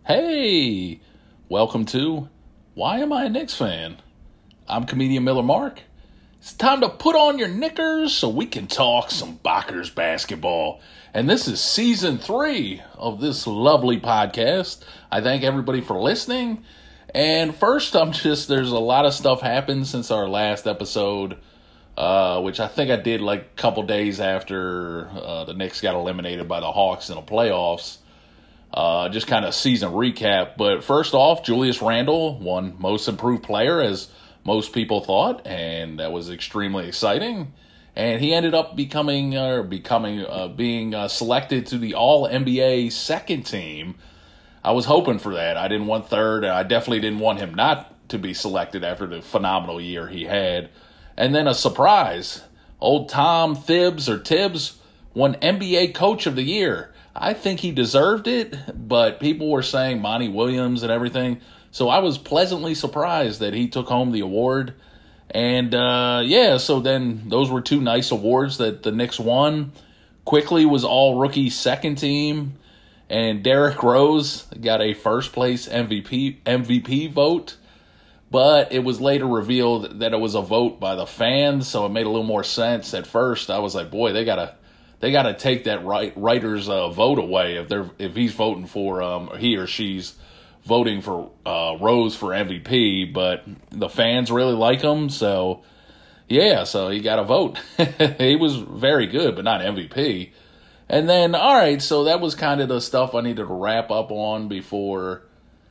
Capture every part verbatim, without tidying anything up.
Hey, welcome to Why Am I a Knicks Fan? I'm comedian Miller Mark. It's time to put on your knickers so we can talk some Bockers basketball. And this is season three of this lovely podcast. I thank everybody for listening. And first, I'm just, there's a lot of stuff happened since our last episode, uh, which I think I did like a couple days after uh, the Knicks got eliminated by the Hawks in the playoffs. Uh, just kind of season recap. But first off, Julius Randle won Most Improved Player, as most people thought, and that was extremely exciting. And he ended up becoming, uh, becoming, uh, being uh, selected to the All N B A second team. I was hoping for that. I didn't want third, and I definitely didn't want him not to be selected after the phenomenal year he had. And then a surprise, old Tom Thibs or Tibbs won N B A Coach of the Year. I think he deserved it, but people were saying Monty Williams and everything. So I was pleasantly surprised that he took home the award. And, uh, yeah, so then those were two nice awards that the Knicks won. Quickly was all-rookie second team. And Derrick Rose got a first-place M V P M V P vote. But it was later revealed that it was a vote by the fans, so it made a little more sense. At first, I was like, boy, they got to... They got to take that right, writer's uh, vote away if they're if he's voting for um he or she's voting for uh, Rose for M V P. But the fans really like him, so yeah, so he got a vote. He was very good, but not M V P. And then all right, so that was kind of the stuff I needed to wrap up on before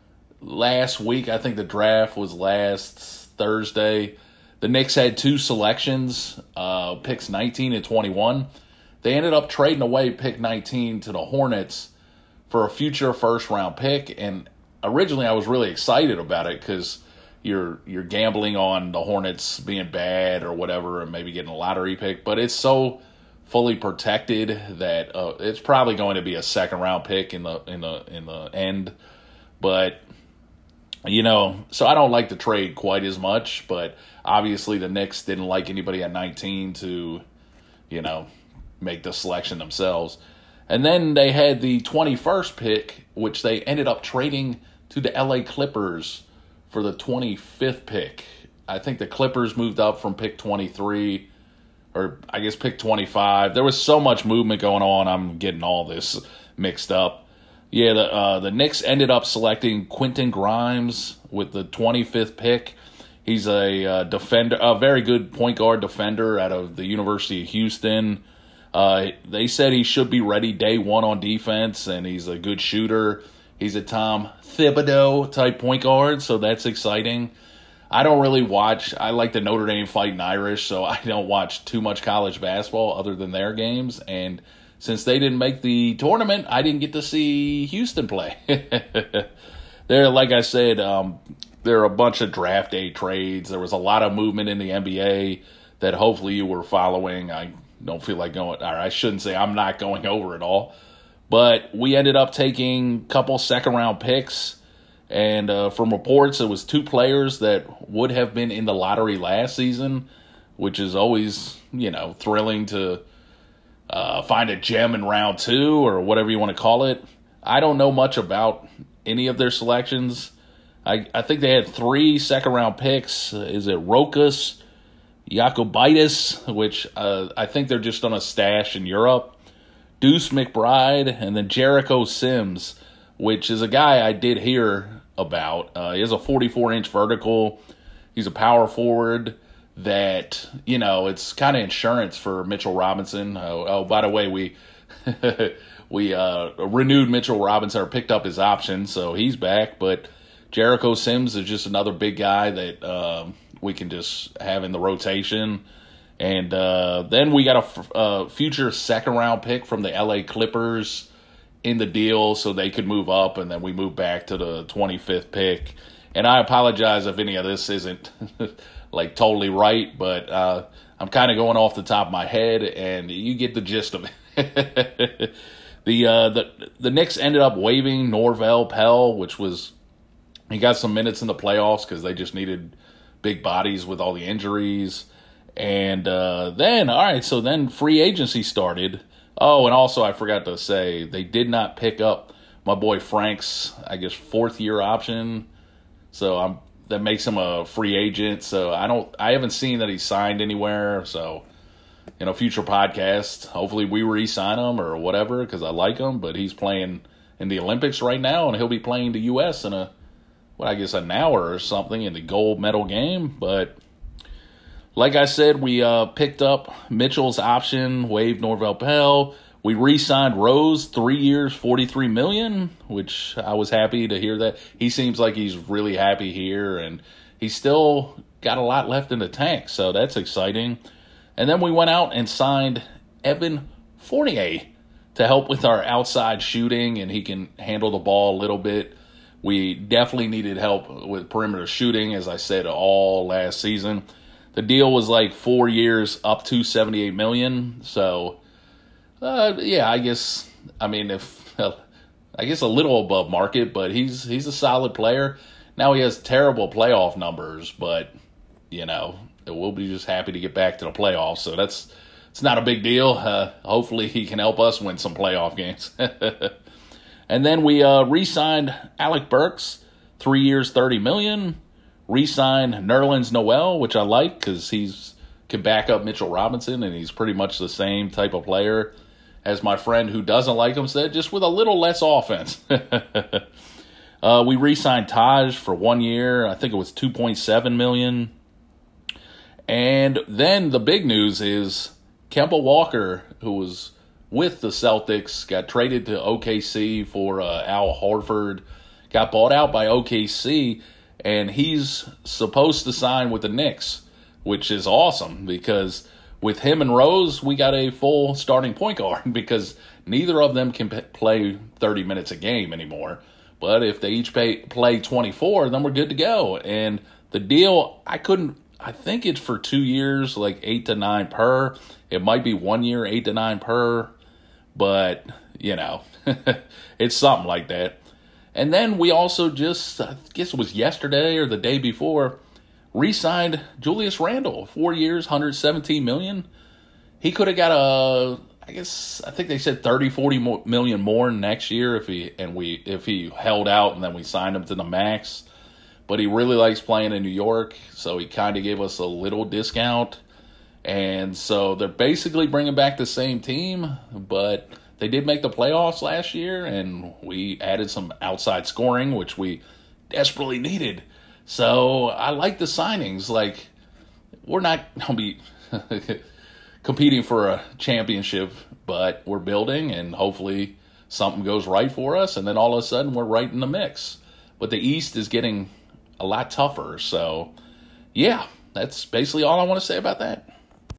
last week. I think the draft was last Thursday. The Knicks had two selections, uh, picks nineteen and twenty-one. They ended up trading away pick nineteen to the Hornets for a future first-round pick, and originally I was really excited about it because you're you're gambling on the Hornets being bad or whatever and maybe getting a lottery pick, but it's so fully protected that uh, it's probably going to be a second-round pick in the in the in the end. But you know, so I don't like the trade quite as much, but obviously the Knicks didn't like anybody at nineteen to, you know, make the selection themselves. And then they had the twenty-first pick, which they ended up trading to the L A Clippers for the twenty-fifth pick. I think the Clippers moved up from pick twenty-three, or I guess pick twenty-five. There was so much movement going on, I'm getting all this mixed up. Yeah, the uh, the Knicks ended up selecting Quentin Grimes with the twenty-fifth pick. He's a uh, defender, a very good point guard defender out of the University of Houston. Uh, they said he should be ready day one on defense, and he's a good shooter. He's a Tom Thibodeau type point guard, so that's exciting. I don't really watch. I like the Notre Dame Fighting Irish, so I don't watch too much college basketball other than their games. And since they didn't make the tournament, I didn't get to see Houston play. There, like I said, um, there are a bunch of draft day trades. There was a lot of movement in the N B A that hopefully you were following. I don't feel like going, or I shouldn't say I'm not going over it all. But we ended up taking a couple second-round picks. And uh, from reports, it was two players that would have been in the lottery last season, which is always, you know, thrilling to uh, find a gem in round two or whatever you want to call it. I don't know much about any of their selections. I, I think they had three second-round picks. Is it Rokas Jokubaitis, which uh, I think they're just on a stash in Europe, Deuce McBride, and then Jericho Sims, which is a guy I did hear about. Uh, he has a forty-four inch vertical. He's a power forward that, you know, it's kind of insurance for Mitchell Robinson. Oh, oh by the way, we we uh, renewed Mitchell Robinson, or picked up his option, so he's back. But Jericho Sims is just another big guy that um, we can just have in the rotation. And uh, then we got a, f- a future second-round pick from the L A Clippers in the deal so they could move up, and then we moved back to the twenty-fifth pick. And I apologize if any of this isn't, like, totally right, but uh, I'm kind of going off the top of my head, and you get the gist of it. the, uh, the, the Knicks ended up waiving Norvel Pelle, which was – he got some minutes in the playoffs because they just needed big bodies with all the injuries. And uh, then, all right, so then free agency started. Oh, and also I forgot to say, they did not pick up my boy Frank's, I guess, fourth year option. So I'm that makes him a free agent. So I don't, I haven't seen that he's signed anywhere. So, you know, future podcast, hopefully we re-sign him or whatever because I like him. But he's playing in the Olympics right now, and he'll be playing the U S in a, what I guess, an hour or something in the gold medal game. But like I said, we uh, picked up Mitchell's option, waived Norvel Pelle. We re-signed Rose, three years, forty-three million dollars, which I was happy to hear that. He seems like he's really happy here, and he's still got a lot left in the tank, so that's exciting. And then we went out and signed Evan Fournier to help with our outside shooting, and he can handle the ball a little bit. We definitely needed help with perimeter shooting, as I said, all last season. The deal was like four years, up to seventy-eight million dollars, so... Uh, yeah, I guess, I mean, if, uh, I guess a little above market, but he's, he's a solid player. Now he has terrible playoff numbers, but, you know, we'll be just happy to get back to the playoffs. So that's, it's not a big deal. Uh, hopefully he can help us win some playoff games. And then we, uh, re-signed Alec Burks, three years, thirty million dollars. Re-signed Nerlens Noel, which I like because he's, can back up Mitchell Robinson, and he's pretty much the same type of player as my friend who doesn't like him said, just with a little less offense. uh, we re-signed Taj for one year. I think it was two point seven million dollars. And then the big news is Kemba Walker, who was with the Celtics, got traded to O K C for uh, Al Horford, got bought out by O K C, and he's supposed to sign with the Knicks, which is awesome because with him and Rose, we got a full starting point guard because neither of them can p- play thirty minutes a game anymore. But if they each pay, play twenty-four, then we're good to go. And the deal, I couldn't, I think it's for two years, like eight to nine per. It might be one year, eight to nine per. But, you know, it's something like that. And then we also just, I guess it was yesterday or the day before, re-signed Julius Randle, four years, one hundred seventeen million dollars. He could have got a, I guess, I think they said thirty, forty million more next year if he and we if he held out and then we signed him to the max. But he really likes playing in New York, so he kind of gave us a little discount. And so they're basically bringing back the same team, but they did make the playoffs last year, and we added some outside scoring, which we desperately needed. So I like the signings. Like, we're not going to be competing for a championship, but we're building, and hopefully something goes right for us, and then all of a sudden we're right in the mix. But the East is getting a lot tougher. So, yeah, that's basically all I want to say about that.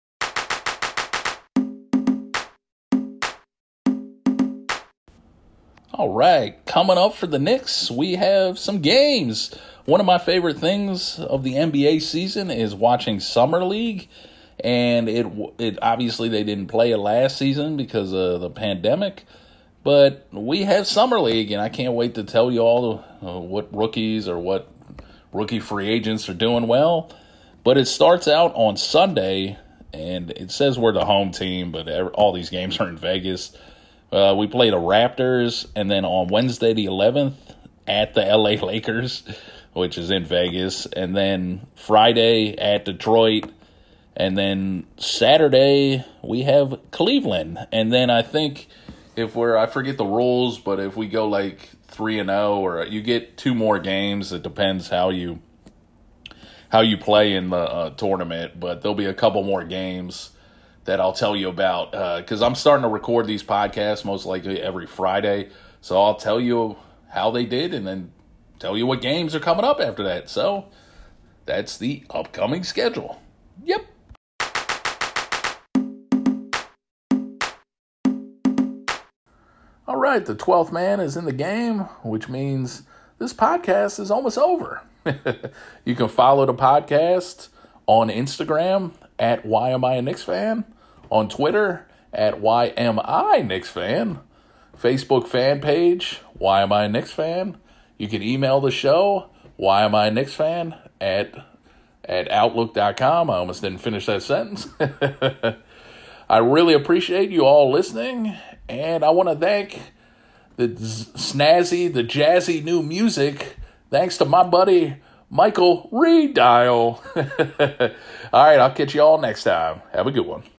All right, coming up for the Knicks, we have some games. One of my favorite things of the N B A season is watching Summer League, and it it obviously they didn't play it last season because of the pandemic, but we have Summer League, and I can't wait to tell you all uh, what rookies or what rookie free agents are doing well. But it starts out on Sunday, and it says we're the home team, but all these games are in Vegas. Uh, we play the Raptors, and then on Wednesday the eleventh at the L A Lakers, which is in Vegas, and then Friday at Detroit, and then Saturday we have Cleveland. And then I think if we're, I forget the rules, but if we go like three and oh, or you get two more games, it depends how you how you play in the uh, tournament, but there'll be a couple more games that I'll tell you about, because uh, I'm starting to record these podcasts most likely every Friday. So I'll tell you how they did and then tell you what games are coming up after that. So that's the upcoming schedule. Yep. All right, the twelfth man is in the game, which means this podcast is almost over. You can follow the podcast on Instagram at Why Am I a Knicks Fan, on Twitter at Why Am I Knicks Fan, Facebook fan page, Why Am I a Knicks Fan. You can email the show, Why Am I a Knicks Fan, at, at outlook dot com. I almost didn't finish that sentence. I really appreciate you all listening, and I want to thank the snazzy, the jazzy new music, thanks to my buddy Michael Redial. All right, I'll catch you all next time. Have a good one.